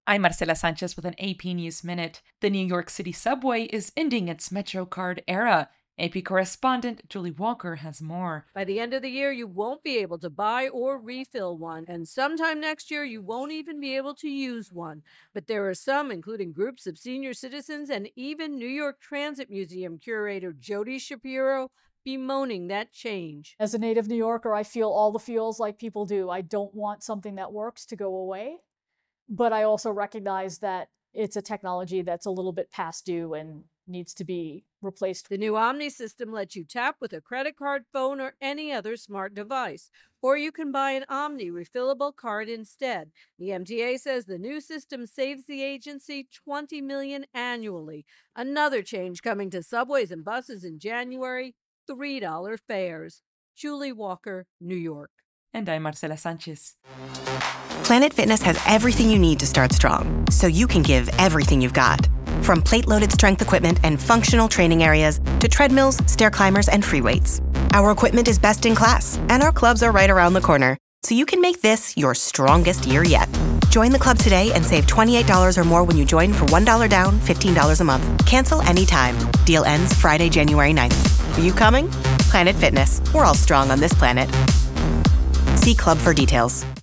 I'm Marcela Sanchez with an AP News Minute. The New York City subway is ending its MetroCard era. AP correspondent Julie Walker has more. By the end of the year, you won't be able to buy or refill one, and sometime next year, you won't even be able to use one. But there are some, including groups of senior citizens and even New York Transit Museum curator Jody Shapiro, bemoaning that change. As a native New Yorker, I feel all the feels like people do. I don't want something that works to go away, but I also recognize that it's a technology that's a little bit past due and needs to be replaced. The new Omni system lets you tap with a credit card, phone, or any other smart device. Or you can buy an Omni refillable card instead. The MTA says the new system saves the agency $20 million annually. Another change coming to subways and buses in January, $3 fares. Julie Walker, New York. And I'm Marcela Sanchez. Planet Fitness has everything you need to start strong, so you can give everything you've got. From plate-loaded strength equipment and functional training areas to treadmills, stair climbers, and free weights. Our equipment is best in class, and our clubs are right around the corner, so you can make this your strongest year yet. Join the club today and save $28 or more when you join for $1 down, $15 a month. Cancel anytime. Deal ends Friday, January 9th. Are you coming? Planet Fitness. We're all strong on this planet. See club for details.